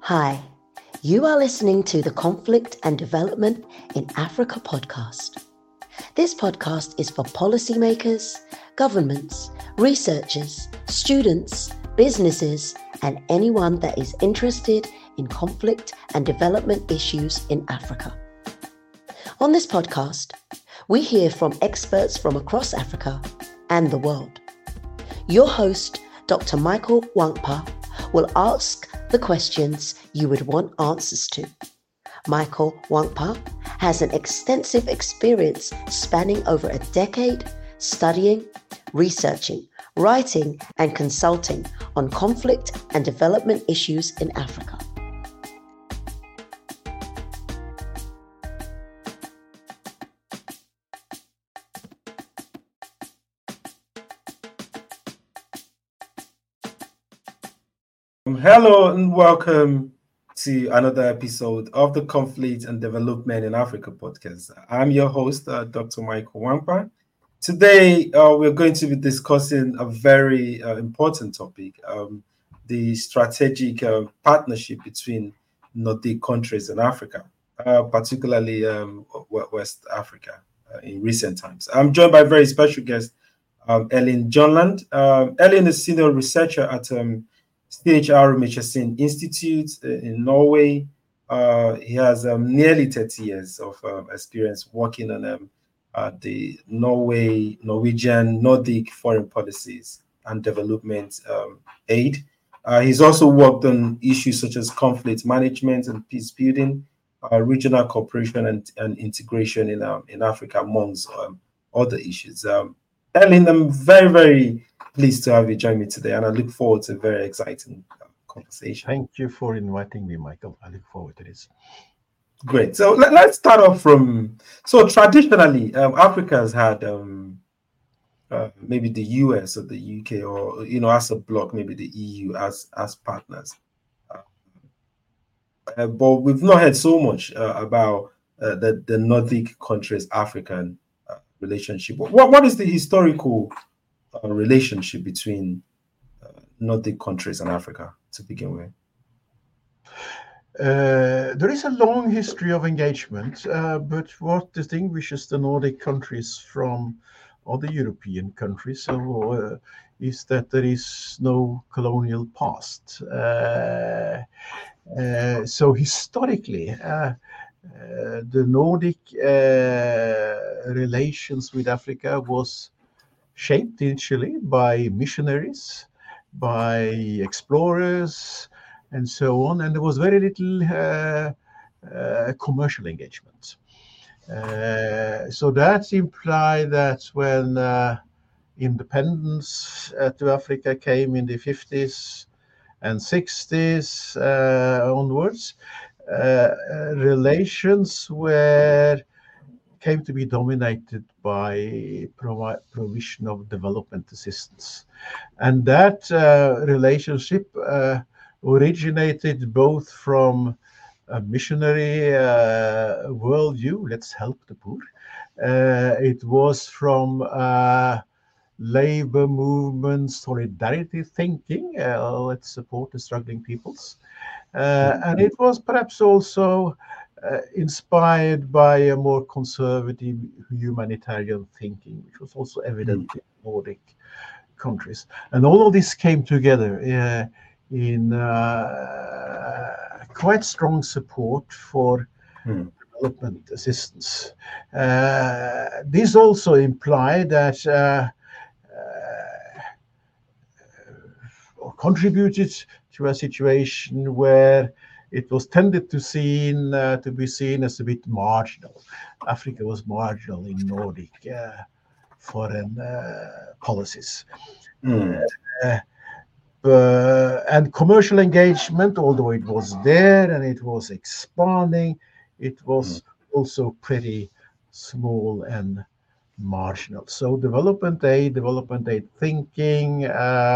Hi, you are listening to the Conflict and Development in Africa podcast. This podcast is for policymakers, governments, researchers, students, businesses, and anyone that is interested in conflict and development issues in Africa. On this podcast, we hear from experts from across Africa and the world. Your host, Dr. Michael Wankpa, will ask the questions you would want answers to. Michael Wankpa has an extensive experience spanning over a decade studying, researching, writing, and consulting on conflict and development issues in Africa. Hello and welcome to another episode of the Conflict and Development in Africa podcast. I'm your host, Dr. Michael Wankpa. Today, we're going to be discussing a very important topic, the strategic partnership between Nordic countries in Africa, particularly West Africa in recent times. I'm joined by a very special guest, Erling Jonland. Erling is senior researcher at CHR Michelsen Institute in Norway. He has nearly 30 years of experience working on the Norwegian Nordic foreign policies and development aid. He's also worked on issues such as conflict management and peace building, regional cooperation and integration in Africa, amongst other issues. Erling, I'm very, very pleased to have you join me today, and I look forward to a very exciting conversation. Thank you for inviting me, Michael. I look forward to this. Great. So let's start off from, so traditionally, Africa has had maybe the US or the UK, or, as a bloc, maybe the EU as partners. But we've not heard so much about the Nordic countries' African relationship. What is the historical relationship between Nordic countries and Africa to begin with? There is a long history of engagement, but what distinguishes the Nordic countries from other European countries is that there is no colonial past. So historically, the Nordic relations with Africa was shaped initially by missionaries, by explorers, and so on, and there was very little commercial engagement. So that implied that when independence to Africa came in the 50s and 60s onwards, relations came to be dominated by provision of development assistance. And that relationship originated both from a missionary worldview, let's help the poor. It was from labor movement solidarity thinking, let's support the struggling peoples. And it was perhaps also inspired by a more conservative humanitarian thinking, which was also evident in Nordic countries. And all of this came together in quite strong support for development assistance. This also implied that or contributed to a situation where it was tended to be seen as a bit marginal. Africa was marginal in Nordic foreign policies. And commercial engagement, although it was there and it was expanding, it was also pretty small and marginal. So development aid thinking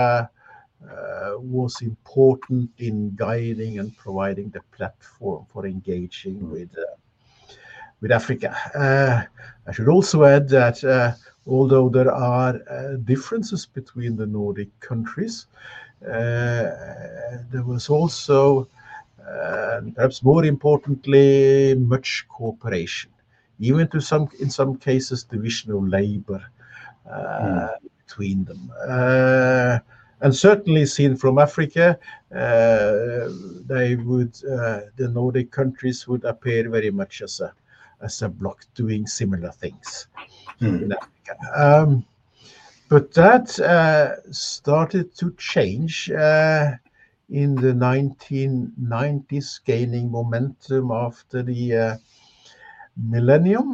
was important in guiding and providing the platform for engaging with Africa. I should also add that although there are differences between the Nordic countries, there was also and perhaps more importantly, much cooperation, even in some cases, division of labor between them. And certainly seen from Africa, the Nordic countries would appear very much as a bloc doing similar things in Africa. But that started to change in the 1990s, gaining momentum after the millennium.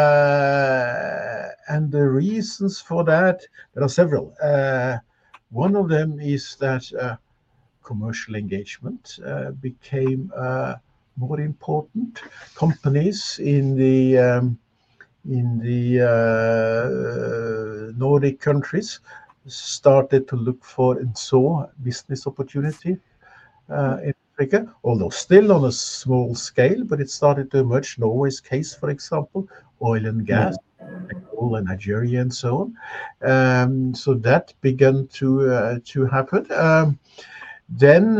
And the reasons for that, there are several. One of them is that commercial engagement became more important. Companies in the Nordic countries started to look for and saw business opportunity in Africa, although still on a small scale, but it started to emerge. Norway's case, for example, oil and gas, Angola, Nigeria, and so on. So that began to happen. Then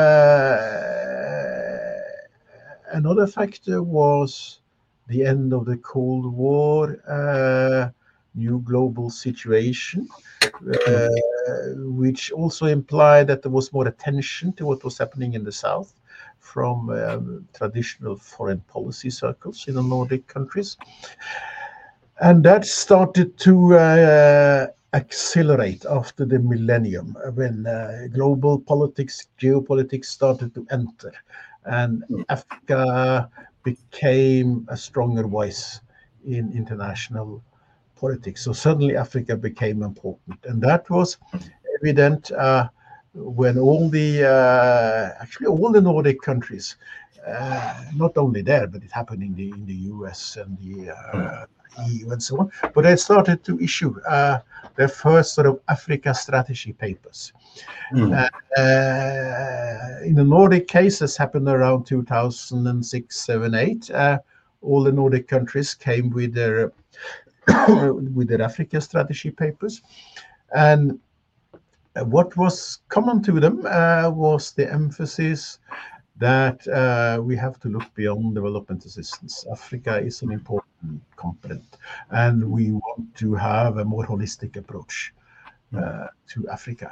another factor was the end of the Cold War, new global situation, which also implied that there was more attention to what was happening in the South from traditional foreign policy circles in the Nordic countries. And that started to accelerate after the millennium, when global politics, geopolitics started to enter, and Africa became a stronger voice in international politics. So suddenly Africa became important, and that was evident when all the Nordic countries, not only there, but it happened in the US and the EU and so on, but they started to issue their first sort of Africa strategy papers. In the Nordic case, this happened around 2006, 7, 8. All the Nordic countries came with their Africa strategy papers, and what was common to them was the emphasis that we have to look beyond development assistance. Africa is an important component, and we want to have a more holistic approach to Africa.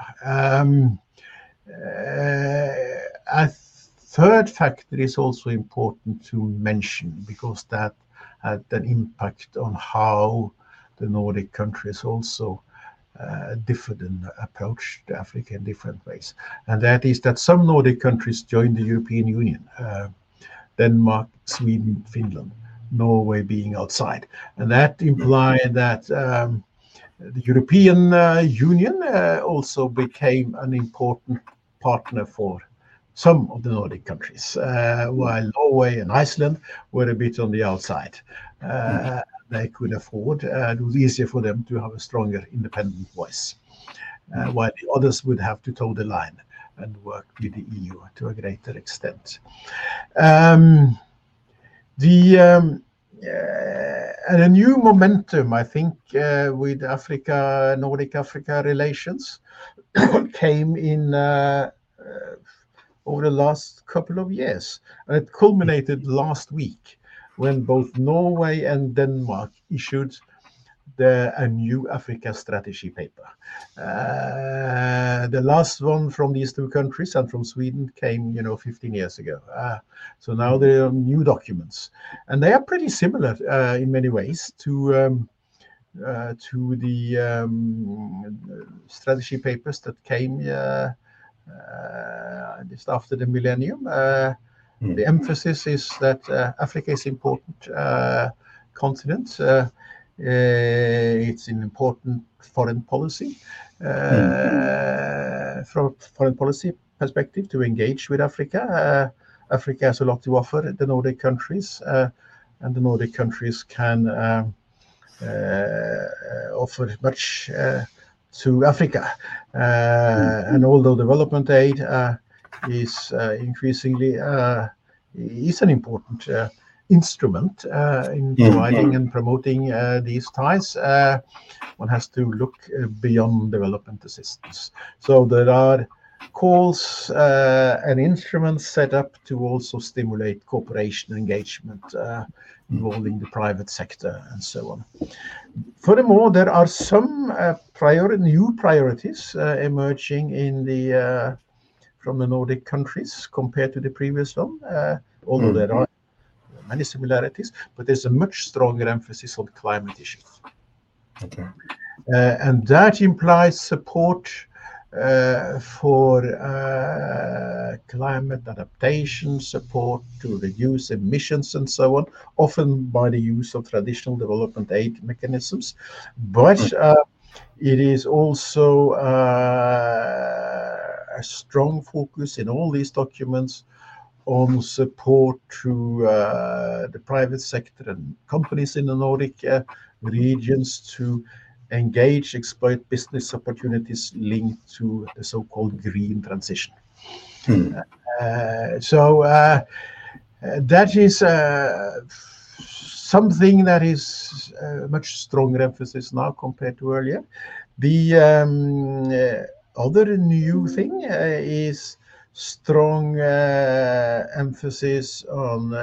A third factor is also important to mention, because that had an impact on how the Nordic countries also differed and approached Africa in different ways. And that is that some Nordic countries joined the European Union, Denmark, Sweden, Finland, Norway being outside. And that implied that the European Union also became an important partner for some of the Nordic countries, while Norway and Iceland were a bit on the outside. They could afford, it was easier for them to have a stronger independent voice, while the others would have to toe the line and work with the EU to a greater extent. And a new momentum, I think, with Nordic Africa relations came in over the last couple of years. And it culminated last week when both Norway and Denmark issued a new Africa strategy paper. The last one from these two countries and from Sweden came, 15 years ago. So now there are new documents, and they are pretty similar in many ways to the strategy papers that came just after the millennium. The emphasis is that Africa is an important continent. It's an important foreign policy, from a foreign policy perspective, to engage with Africa. Africa has a lot to offer the Nordic countries, and the Nordic countries can offer much to Africa. And although development aid is increasingly is an important instrument in providing and promoting these ties, one has to look beyond development assistance. So there are calls an instrument set up to also stimulate cooperation engagement involving the private sector and so on. Furthermore, there are some new priorities emerging from the Nordic countries compared to the previous one, although there are many similarities, but there's a much stronger emphasis on climate issues. Okay. And that implies support for climate adaptation, support to reduce emissions and so on, often by the use of traditional development aid mechanisms. But it is also a strong focus in all these documents on support to the private sector and companies in the Nordic regions to engage, exploit business opportunities linked to the so-called green transition. So that is something that is much stronger emphasis now compared to earlier. The other new thing is strong emphasis on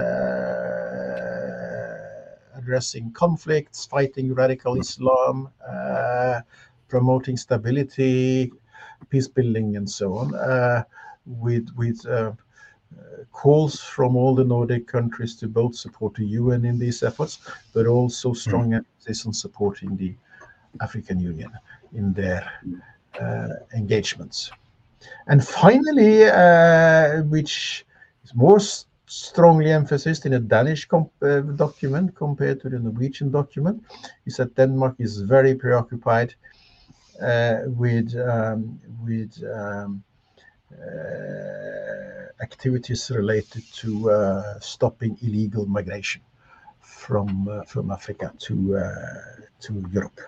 addressing conflicts, fighting radical Islam, promoting stability, peace building, and so on, with calls from all the Nordic countries to both support the UN in these efforts, but also strong emphasis on supporting the African Union in their engagements. And finally, which is more strongly emphasized in a Danish document compared to the Norwegian document, is that Denmark is very preoccupied with activities related to stopping illegal migration from Africa to Europe.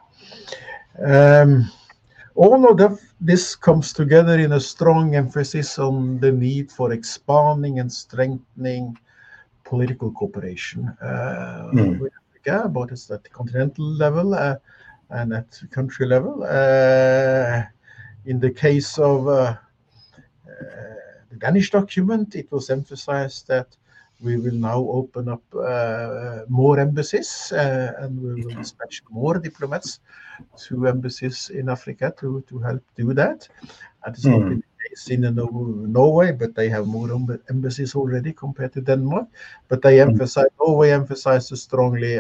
All of this comes together in a strong emphasis on the need for expanding and strengthening political cooperation with Africa, both at the continental level and at the country level. In the case of the Danish document, it was emphasized that we will now open up more embassies and we will dispatch more diplomats to embassies in Africa to help do that. That is not the case in Norway, but they have more embassies already compared to Denmark. But they Norway emphasizes strongly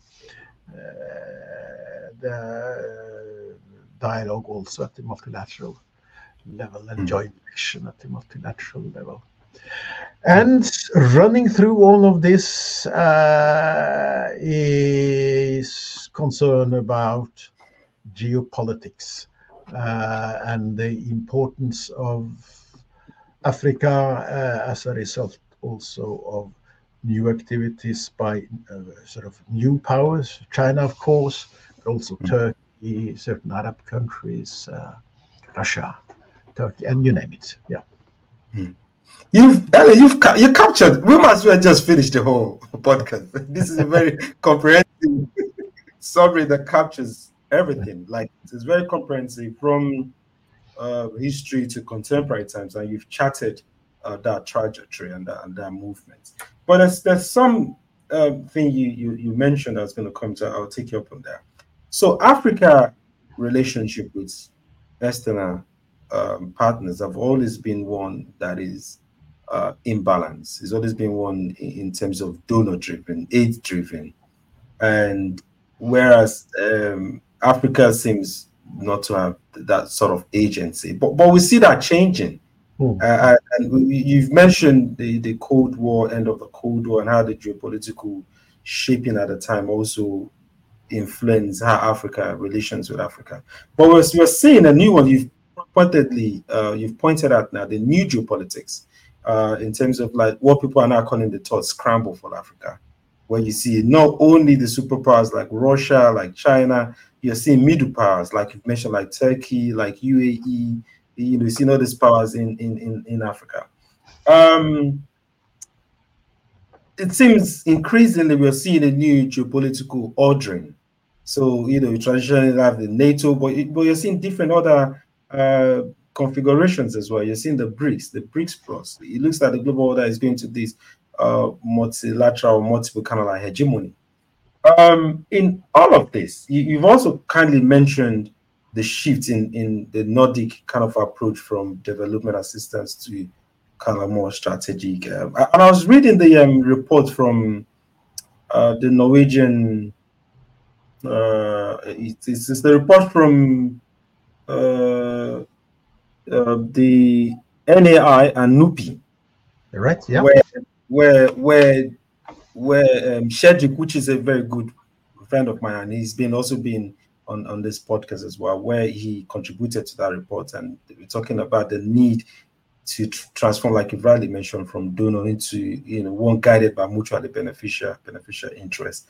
the dialogue also at the multilateral level and joint action at the multilateral level. And running through all of this is concern about geopolitics and the importance of Africa as a result also of new activities by sort of new powers, China of course, but also Turkey, certain Arab countries, Russia, Turkey, and you name it. Yeah. You captured. We must well just finish the whole podcast. This is a very comprehensive summary that captures everything. Like it's very comprehensive from history to contemporary times, and you've charted that trajectory and that movement. But there's some thing you mentioned I was going to come to. I'll take you up on that. So Africa relationship with external partners have always been one that is imbalance. It's always been one in terms of donor-driven, aid-driven, and whereas Africa seems not to have that sort of agency, but we see that changing. And you've mentioned the Cold War, end of the Cold War, and how the geopolitical shaping at the time also influenced how Africa relations with Africa. But we're seeing a new one. You've pointed out now the new geopolitics. In terms of like what people are now calling the third scramble for Africa, where you see not only the superpowers like Russia, like China, you're seeing middle powers like you've mentioned, like Turkey, like UAE. You see all these powers in Africa. It seems increasingly we're seeing a new geopolitical ordering. So you traditionally have the NATO, but you're seeing different other configurations as well. You're seeing the BRICS plus. It looks like the global order is going to this multilateral, multiple kind of like hegemony. In all of this, you've also kindly mentioned the shift in the Nordic kind of approach from development assistance to kind of more strategic. And I was reading the report from the Norwegian. It's the report from the NAI and NUPI, Right? Yeah. Where Shedrick, which is a very good friend of mine, and he's also been on this podcast as well, where he contributed to that report, and we're talking about the need to transform, like you rightly mentioned, from donor into one guided by mutually beneficial interest.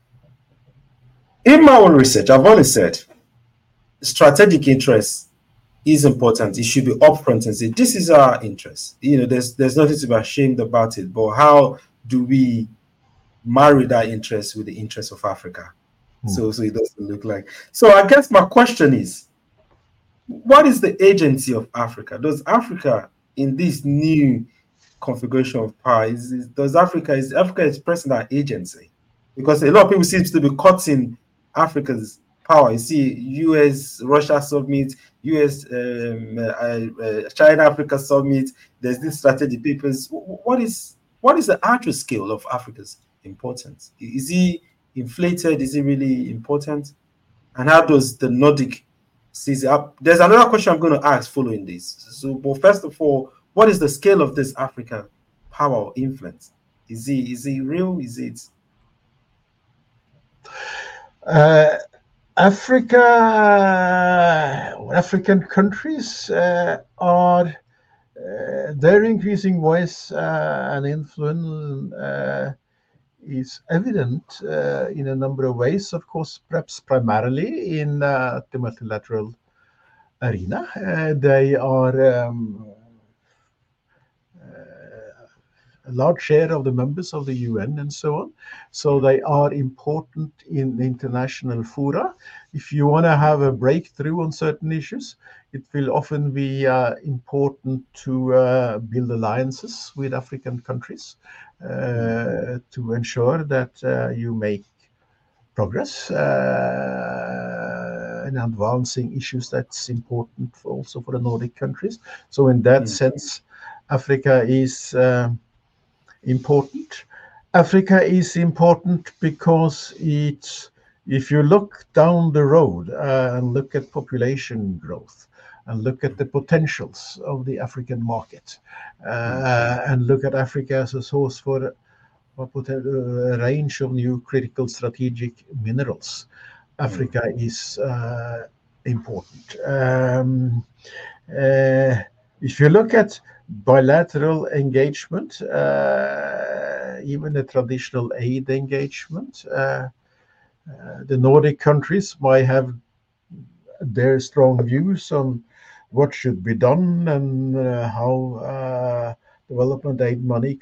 In my own research, I've always said strategic interest is important. It should be upfront and say, this is our interest. There's nothing to be ashamed about it, but how do we marry that interest with the interest of Africa? So it doesn't look like. So I guess my question is, what is the agency of Africa? Does Africa, in this new configuration of power, is Africa expressing that agency? Because a lot of people seem to be cutting Africa's power. You see, U.S. Russia summit, U.S. China Africa summit. There's this strategy papers. What is the actual scale of Africa's importance? Is he inflated? Is it really important? And how does the Nordic sees it up? There's another question I'm going to ask following this. So, but first of all, what is the scale of this African power or influence? Is it real? Is it? African countries are their increasing voice and influence is evident in a number of ways, of course, perhaps primarily in the multilateral arena. They are a large share of the members of the UN and so on. So they are important in international fora. If you want to have a breakthrough on certain issues, it will often be important to build alliances with African countries to ensure that you make progress in advancing issues that's important also for the Nordic countries. So in that sense, Africa is important. Africa is important because if you look down the road and look at population growth and look at the potentials of the African market and look at Africa as a source for a range of new critical strategic minerals, Africa is important. If you look at bilateral engagement, even the traditional aid engagement, the Nordic countries might have their strong views on what should be done and how development aid money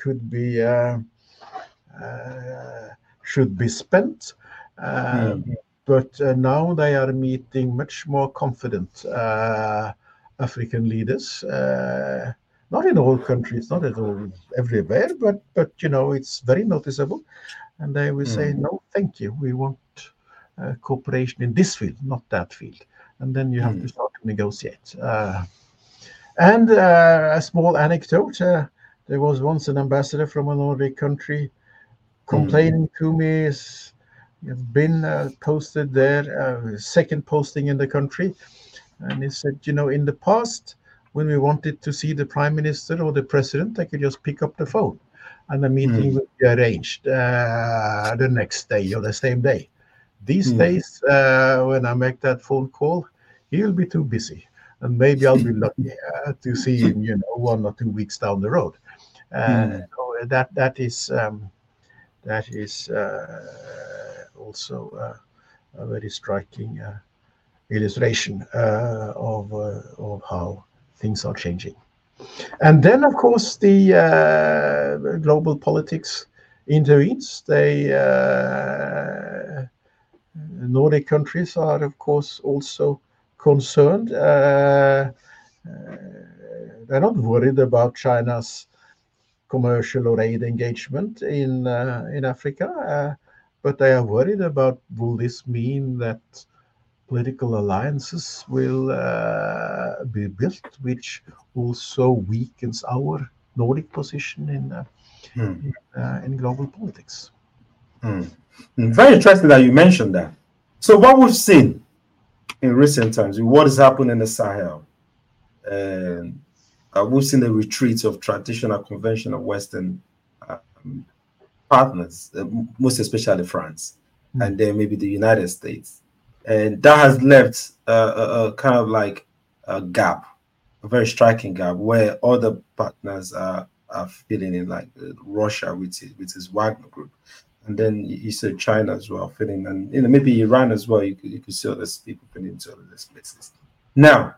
should be spent. But now they are meeting much more confident African leaders. Not in all countries, not at all everywhere, but it's very noticeable. And they will say, no, thank you. We want cooperation in this field, not that field. And then you have to start to negotiate. And a small anecdote, there was once an ambassador from a Nordic country complaining to me. You've been posted there, second posting in the country. And he said, in the past, when we wanted to see the prime minister or the president, I could just pick up the phone and the meeting would be arranged the next day or the same day. These days, when I make that phone call, he'll be too busy. And maybe I'll be lucky to see him, 1 or 2 weeks down the road. So that is also a very striking illustration of how things are changing. And then, of course, the global politics intervenes. Nordic countries are, of course, also concerned. they're not worried about China's commercial or aid engagement in Africa, but they are worried about, will this mean that political alliances will be built, which also weakens our Nordic position in global politics. Very interesting that you mentioned that. So what we've seen in recent times, what has happened in the Sahel, we've seen the retreat of traditional, conventional Western partners, most especially France, and then maybe the United States. And that has left a kind of like a gap, a very striking gap, where other partners are filling in, like Russia with its Wagner group. And then you said China as well filling, and maybe Iran as well. You could see other people filling into all of these places. Now,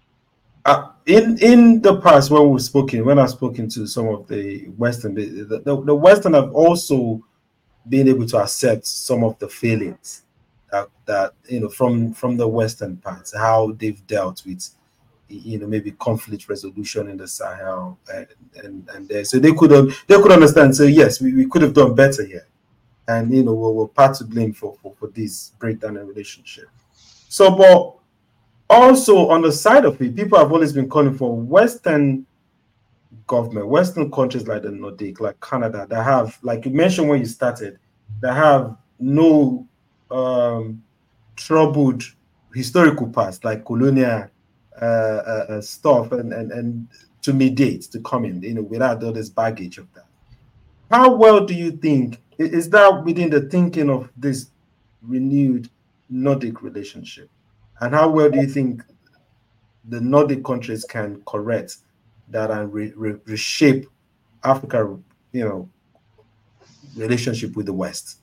in the past, when I've spoken to some of the Western, the Western have also been able to accept some of the failings that from the Western parts, how they've dealt with maybe conflict resolution in the Sahel, and so they could understand. So yes, we could have done better here, and we're part to blame for this breakdown in relationship. So, but also on the side of it, people have always been calling for Western government, Western countries like the Nordic, like Canada, that have, like you mentioned when you started, that have no troubled historical past, like colonial stuff, and to mediate, to come in, without all this baggage of that. How well do you think, is that within the thinking of this renewed Nordic relationship? And how well do you think the Nordic countries can correct that and reshape Africa, relationship with the West?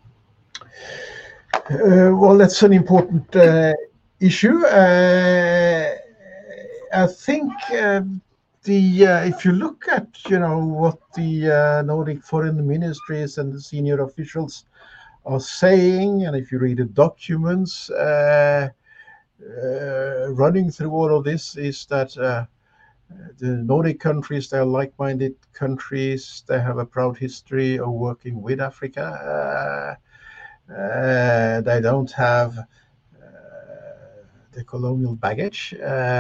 Well, that's an important issue. I think if you look at what the Nordic foreign ministries and the senior officials are saying, and if you read the documents running through all of this, is that the Nordic countries, they're like-minded countries. They have a proud history of working with Africa. They don't have the colonial baggage,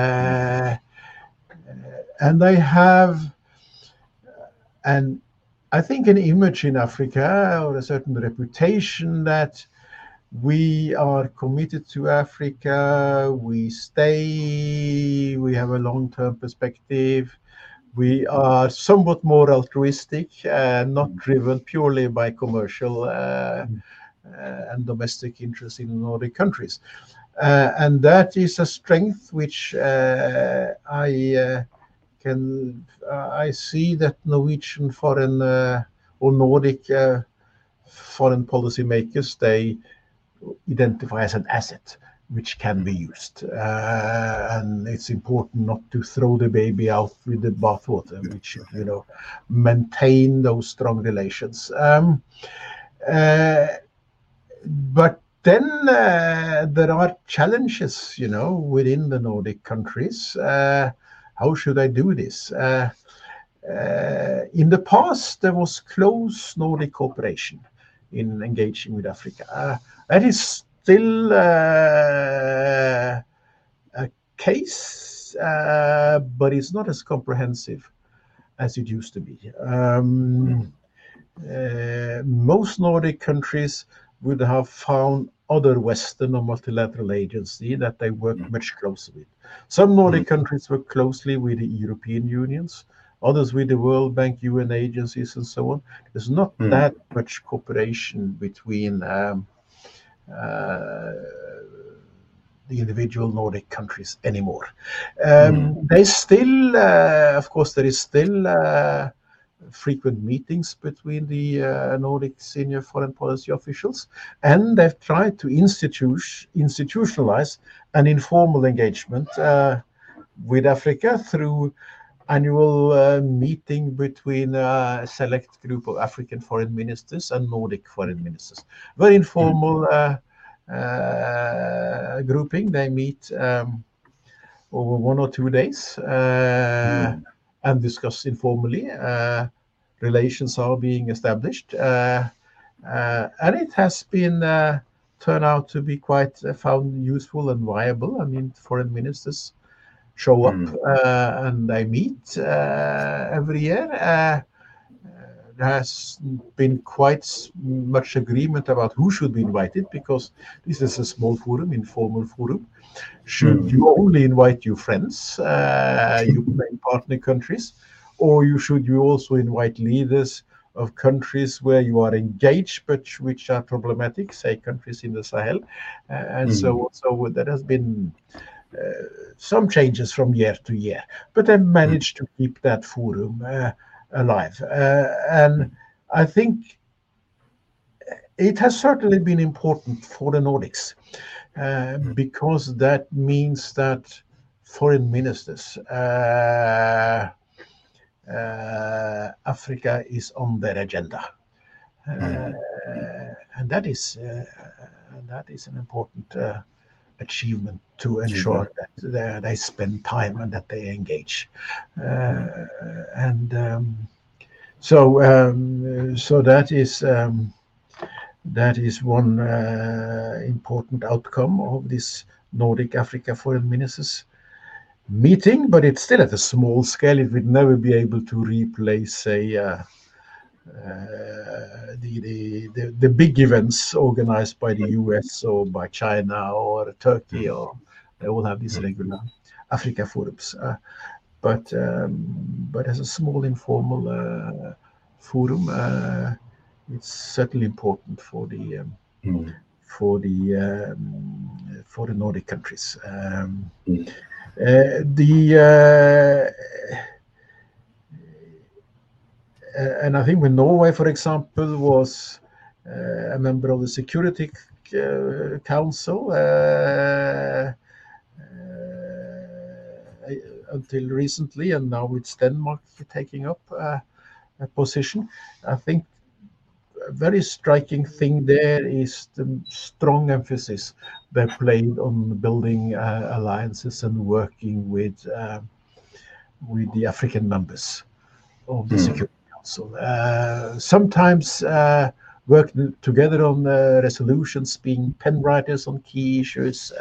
and they have, and I think, an image in Africa, or a certain reputation, that we are committed to Africa, we stay, we have a long-term perspective, we are somewhat more altruistic, not driven purely by commercial and domestic interests in the Nordic countries. And that is a strength which I see that Norwegian foreign or Nordic foreign policy makers, they identify as an asset which can be used, and it's important not to throw the baby out with the bathwater. We should, maintain those strong relations. But then there are challenges, within the Nordic countries. How should I do this? In the past, there was close Nordic cooperation in engaging with Africa. That is still a case, but it's not as comprehensive as it used to be. Most Nordic countries would have found other Western or multilateral agency that they work much closer with. Some Nordic countries work closely with the European unions, others with the World Bank, UN agencies, and so on. There's not that much cooperation between the individual Nordic countries anymore. They still, of course, there is still frequent meetings between the Nordic senior foreign policy officials, and they've tried to institutionalize an informal engagement with Africa through annual meeting between a select group of African foreign ministers and Nordic foreign ministers. Very informal grouping. They meet over 1 or 2 days and discuss informally. Relations are being established, and it has been turned out to be quite found useful and viable. I mean, foreign ministers show up and they meet every year. There has been quite much agreement about who should be invited, because this is a small forum, informal forum. Should you only invite your friends, your main partner countries, or should you also invite leaders of countries where you are engaged but which are problematic, say countries in the Sahel, and so on. So there has been some changes from year to year, but they managed to keep that forum alive. And I think it has certainly been important for the Nordics, because that means that foreign ministers, Africa is on their agenda, and that is an important achievement to ensure that they spend time and that they engage, so that is one important outcome of this Nordic Africa Foreign Ministers meeting, but it's still at a small scale. It would never be able to replace, say, the big events organized by the US or by China or Turkey, or they all have these regular Africa forums. But as a small informal forum, it's certainly important for the Nordic countries. And I think when Norway, for example, was a member of the Security Council until recently, and now it's Denmark taking up a position. I think a very striking thing there is the strong emphasis they played on building alliances and working with the African members of the Security Council. Sometimes working together on resolutions, being pen writers on key issues,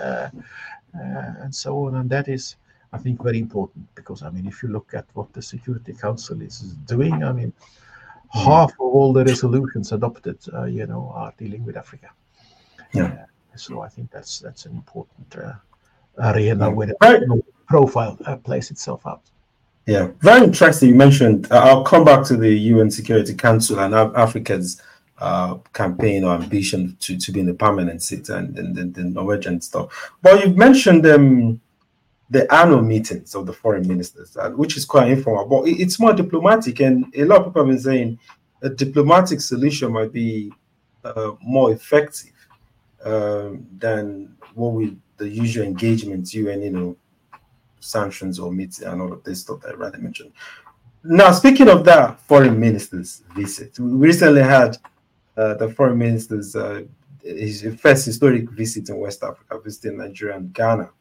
and so on. And that is, I think, very important, because, I mean, if you look at what the Security Council is doing, I mean, half of all the resolutions adopted, are dealing with Africa. So I think that's an important arena where the profile plays itself out. Yeah, very interesting. You mentioned, I'll come back to the UN Security Council and Africa's campaign or ambition to be in the permanent seat and the Norwegian stuff. But you've mentioned the annual meetings of the foreign ministers, which is quite informal, but it's more diplomatic. And a lot of people have been saying a diplomatic solution might be more effective than the usual engagements, UN, sanctions or meetings and all of this stuff that I rather mentioned. Now, speaking of that foreign ministers visit, we recently had the foreign ministers his first historic visit in West Africa, visiting Nigeria and Ghana.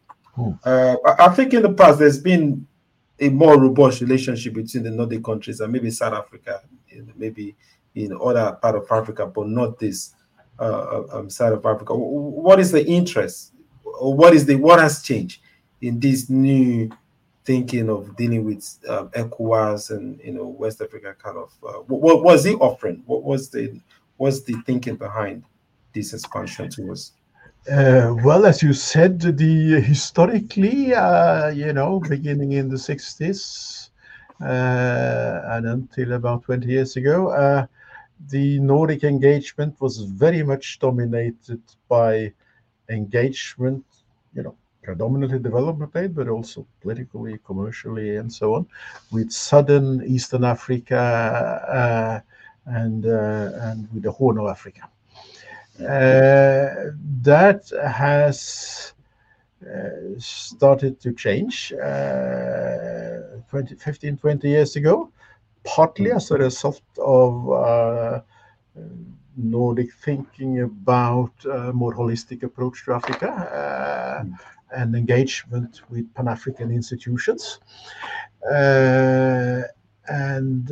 I think in the past there's been a more robust relationship between the Nordic countries and maybe South Africa, maybe in other part of Africa, but not this side of Africa. What is the interest, or what has changed in this new thinking of dealing with ECOWAS and West Africa kind of? What was he offering? What was the thinking behind this expansion towards? Well, as you said, historically, beginning in the 60s and until about 20 years ago, the Nordic engagement was very much dominated by engagement, predominantly development aid, but also politically, commercially, and so on, with Southern, Eastern Africa and with the Horn of Africa. That has started to change 20 years ago, partly as a result of Nordic thinking about a more holistic approach to Africa and engagement with Pan-African institutions. And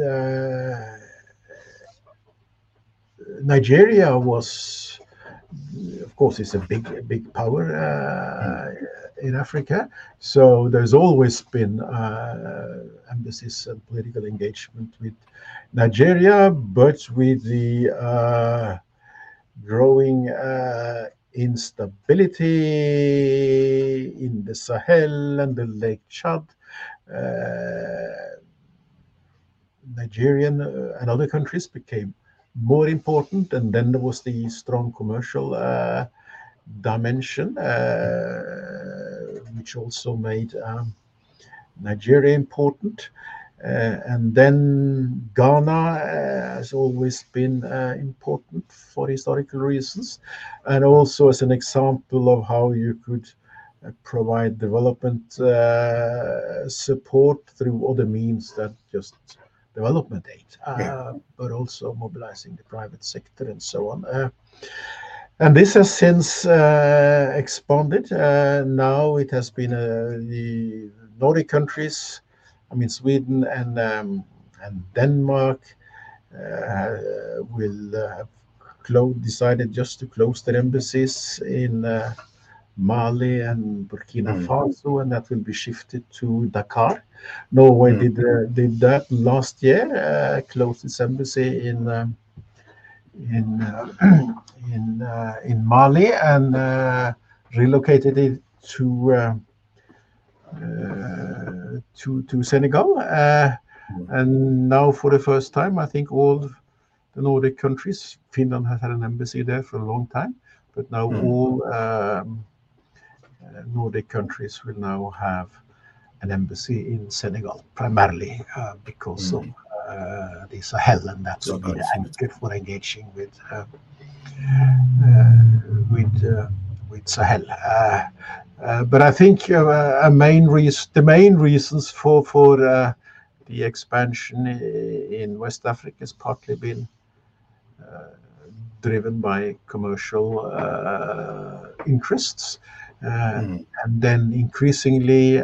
Nigeria was, of course, it's a big power in Africa. So there's always been embassies and political engagement with Nigeria, but with the growing instability in the Sahel and the Lake Chad, Nigerian and other countries became more important, and then there was the strong commercial dimension, which also made Nigeria important. And then Ghana has always been important for historical reasons, and also as an example of how you could provide development support through other means than just development aid, but also mobilizing the private sector and so on. And this has since expanded. Now it has been the Nordic countries, I mean Sweden and Denmark, will have decided just to close their embassies in Mali and Burkina Faso, and that will be shifted to Dakar. Norway did that last year, closed its embassy in Mali and relocated it to Senegal. And now, for the first time, I think all the Nordic countries, Finland has had an embassy there for a long time, but now all Nordic countries will now have an embassy in Senegal, primarily because of the Sahel, and that will be the anchor for engaging with Sahel. But I think the main reasons for the expansion in West Africa has partly been driven by commercial interests, and then increasingly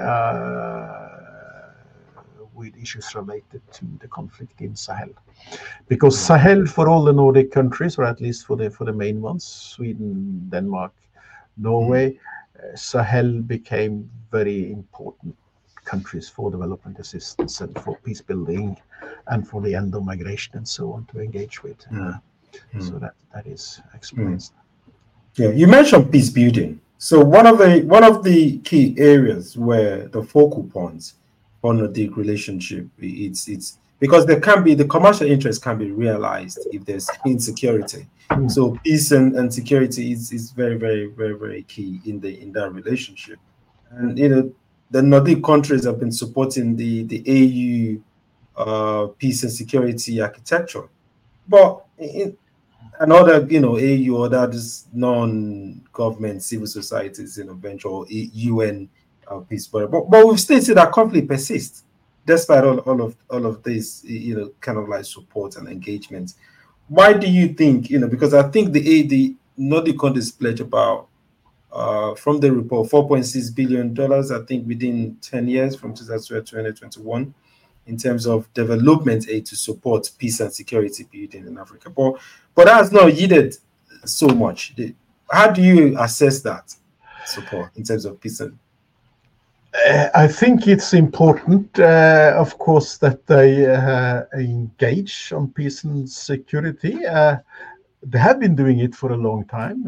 with issues related to the conflict in Sahel. Because Sahel, for all the Nordic countries, or at least for the main ones, Sweden, Denmark, Norway, Sahel became very important countries for development assistance and for peace building and for the end of migration and so on to engage with. So that is explains. Yeah, you mentioned peace building. So one of the key areas where the focal points for Nordic relationship, it's because there can be the commercial interest can be realized if there's insecurity. So peace and security is very, very, very, very key in that relationship. And the Nordic countries have been supporting the AU peace and security architecture, but another AU or that is non-government civil societies, eventual UN peace, but we've still seen that conflict persists despite all of this kind of like support and engagement. Why do you think, because I think the Nordic countries pledge about from the report $4.6 billion, I think within 10 years from 2012 to 2021 in terms of development aid to support peace and security building in Africa, but that has not yielded so much. How do you assess that support in terms of peace and I think it's important, of course, that they engage on peace and security. They have been doing it for a long time,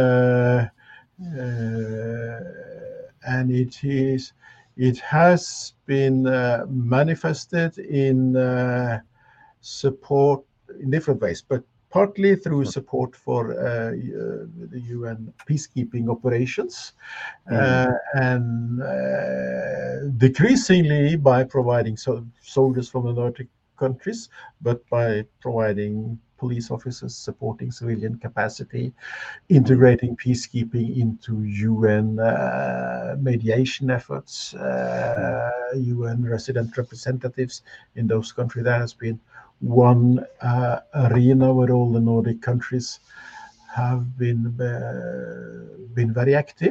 and it has been manifested in support in different ways, but partly through support for the UN peacekeeping operations, and decreasingly by providing soldiers from the Nordic countries, but by providing police officers, supporting civilian capacity, integrating peacekeeping into UN mediation efforts, UN resident representatives in those countries. That has been one arena where all the Nordic countries have been very active.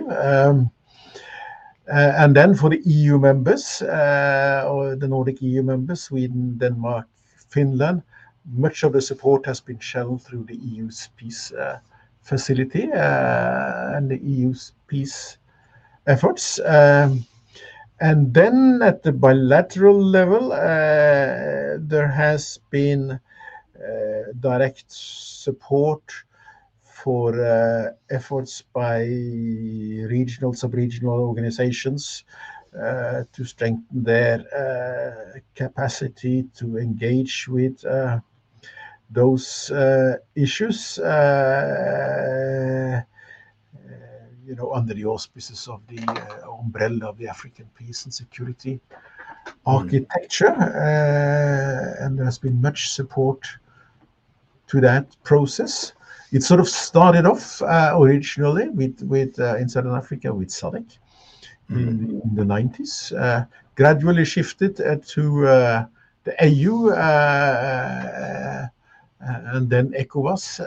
And then for the EU members, or the Nordic EU members, Sweden, Denmark, Finland, much of the support has been channeled through the EU's peace facility and the EU's peace efforts. And then at the bilateral level, there has been direct support for efforts by regional, sub-regional organizations to strengthen their capacity to engage with those issues, under the auspices of the umbrella of the African peace and security architecture. And there has been much support to that process. It sort of started off originally with in Southern Africa with SADC in the 90s, gradually shifted to the AU, and then ECOWAS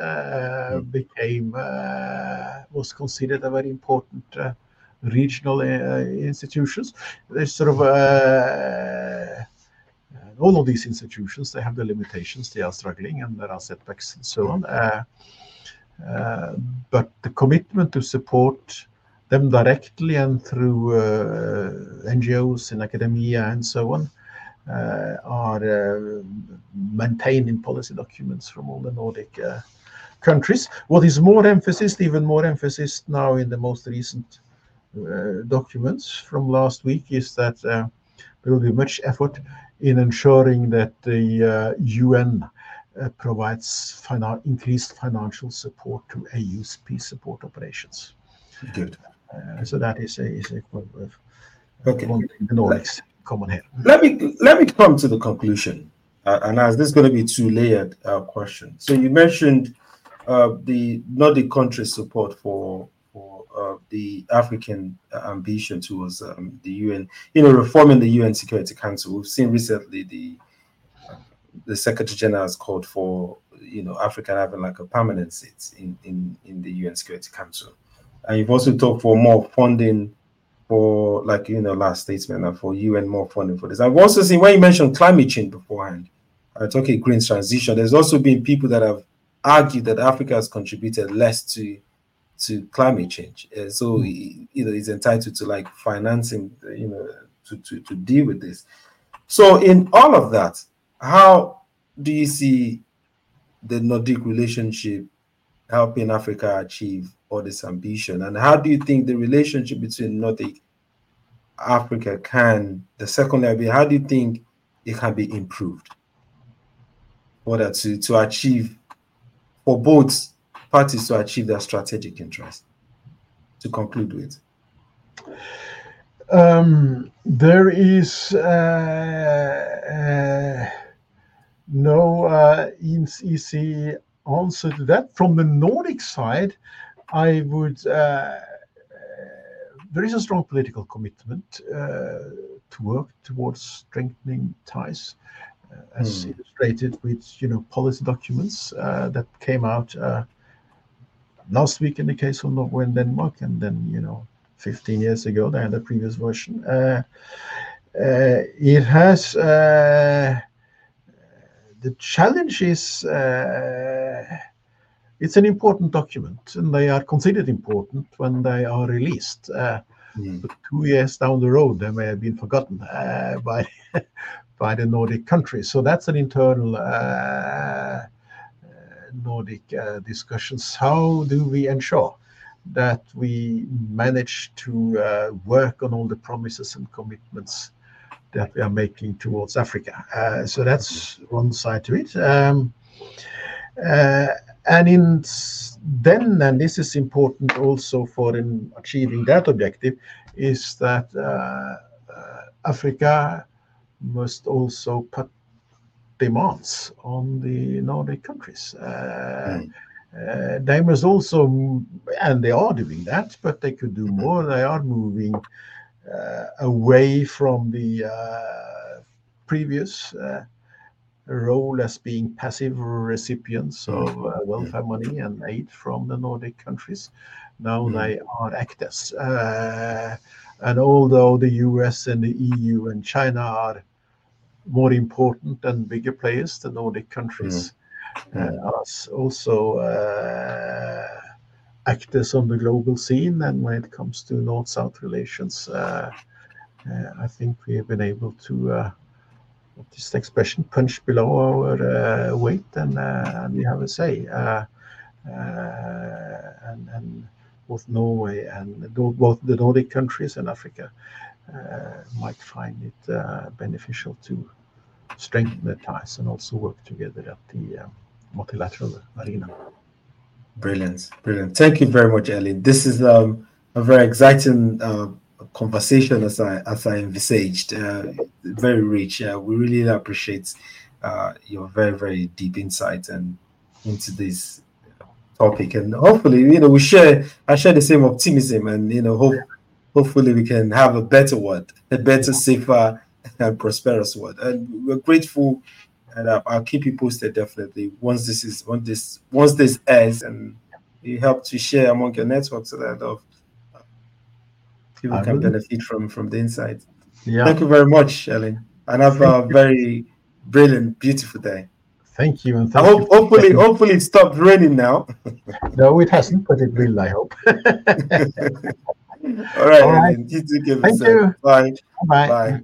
was considered a very important regional institutions. There's sort of all of these institutions, they have the limitations, they are struggling, and there are setbacks and so on. But the commitment to support them directly and through NGOs in academia and so on are maintained in policy documents from all the Nordic countries. What is even more emphasis now in the most recent documents from last week is that there will be much effort in ensuring that the UN provides increased financial support to AU's peace support operations. Good. So that is Okay. one thing the Nordics common here. Let me come to the conclusion, and as this is going to be two-layered question. So you mentioned the Nordic countries' support for the African ambition towards the UN, reforming the UN Security Council. We've seen recently the Secretary General has called for Africa having like a permanent seat in the UN Security Council, and you've also talked for more funding for last statement and for UN more funding for this. I've also seen when you mentioned climate change beforehand, talking green transition. There's also been people that have argued that Africa has contributed less to climate change, so is entitled to financing, to deal with this. So in all of that, how do you see the Nordic relationship helping Africa achieve all this ambition, and how do you think the relationship between Nordic Africa how do you think it can be improved for that to achieve, for both parties to achieve their strategic interest? To conclude with, there is no easy answer to that. From the Nordic side, I would there is a strong political commitment to work towards strengthening ties, as illustrated with policy documents that came out last week in the case of Norway and Denmark, and then 15 years ago they had a previous version. It has the challenge is it's an important document, and they are considered important when they are released. But 2 years down the road, they may have been forgotten by the Nordic countries. So that's an internal Nordic discussions. How do we ensure that we manage to work on all the promises and commitments that we are making towards Africa? So that's one side to it. And this is important also for in achieving that objective, is that Africa must also put demands on the Nordic countries. They must also, and they are doing that, but they could do more. They are moving away from the previous role as being passive recipients of welfare money and aid from the Nordic countries. Now they are actors. And although the US and the EU and China are more important and bigger players, the Nordic countries are also actors on the global scene. And when it comes to North-South relations, I think we have been able to, this expression, punch below our weight, and we have a say. And both Norway and both the Nordic countries and Africa might find it beneficial to strengthen their ties and also work together at the multilateral arena. Brilliant. Thank you very much, Elin. This is a very exciting conversation as I envisaged. Very rich. We really appreciate your very, very deep insight and into this topic, and hopefully, I share the same optimism, and hopefully we can have a better world, a better, safer, and prosperous world. And we're grateful, and I'll keep you posted definitely once this airs, and you help to share among your network so that people can benefit from the insight. Yeah. Thank you very much, Elin, and have a very brilliant, beautiful day. Thank you, and hopefully it stopped raining now. No, it hasn't, but it will, I hope. All right. Thank you. Bye. Bye.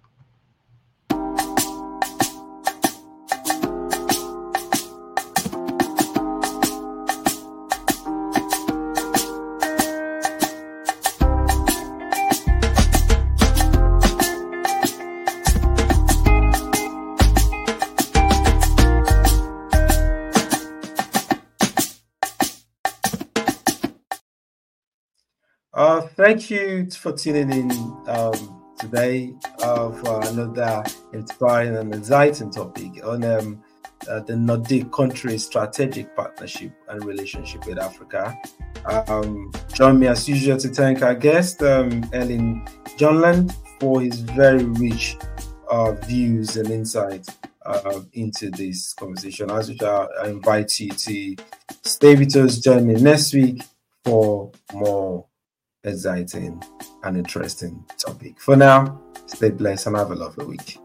Thank you for tuning in today for another inspiring and exciting topic on the Nordic countries' strategic partnership and relationship with Africa. Join me as usual to thank our guest, Elin Jonland, for his very rich views and insights into this conversation. As usual, I invite you to stay with us. Join me next week for more exciting and interesting topic. For now, stay blessed and have a lovely week.